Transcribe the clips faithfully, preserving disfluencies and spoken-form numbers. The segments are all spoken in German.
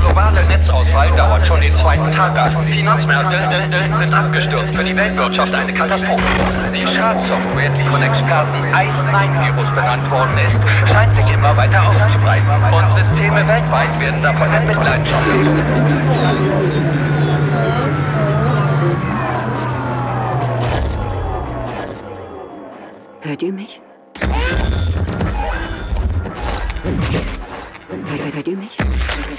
globale Netzausfall dauert schon den zweiten Tag an. Finanzmärkte äh, äh, sind abgestürzt. Für die Weltwirtschaft eine Katastrophe. Die Schadsoftware, die von Experten Eis-Nein-Virus benannt worden ist, scheint sich immer weiter auszubreiten. Und Systeme weltweit werden davon in Mitleidenschaft gezogen. Hört ihr mich? Hört, hört ihr mich? Hört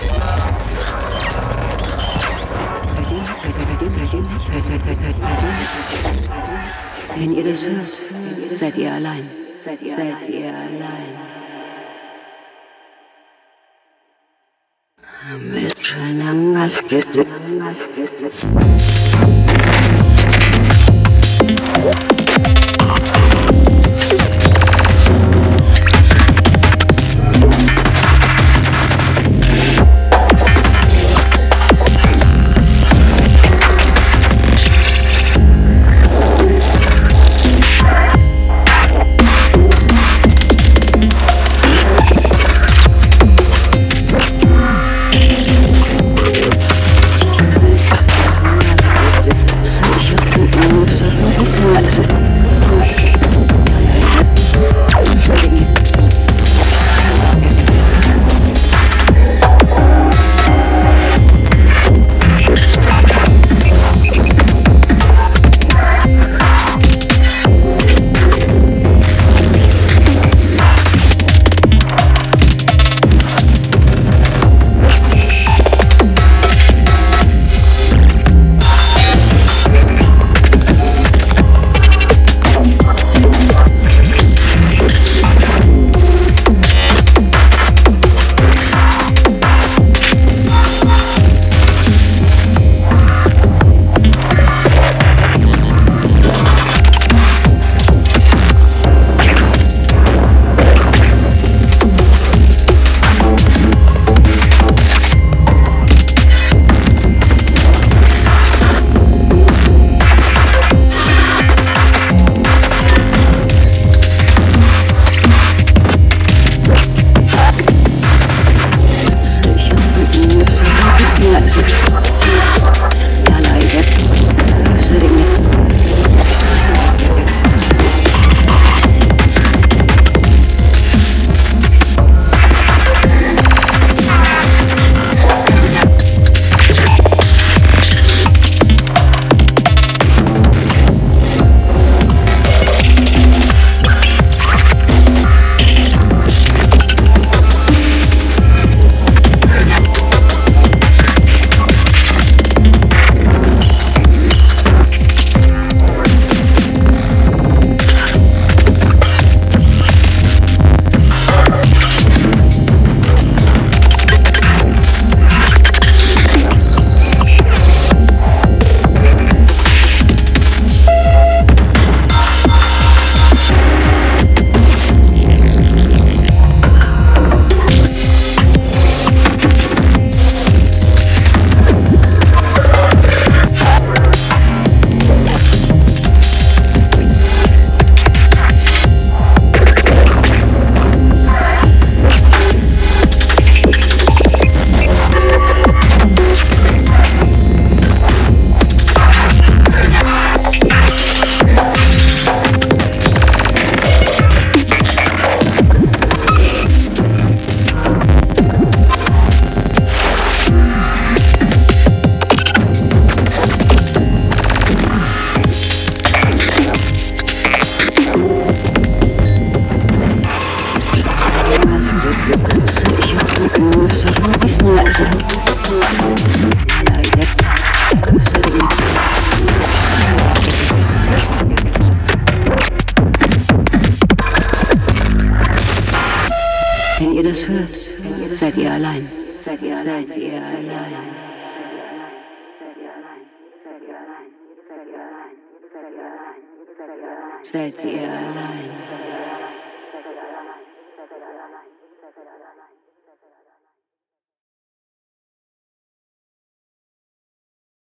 ihr mich? Hört, hört, hört ihr mich? Hört, hört, hört, hört, hört ihr mich? Wenn ihr das hört, seid ihr allein. Seid ihr, seid ihr allein. Mit Schönangal bitte. Wenn ihr das hört, seid ihr allein. Seid ihr allein. Seid ihr allein. Seid ihr allein.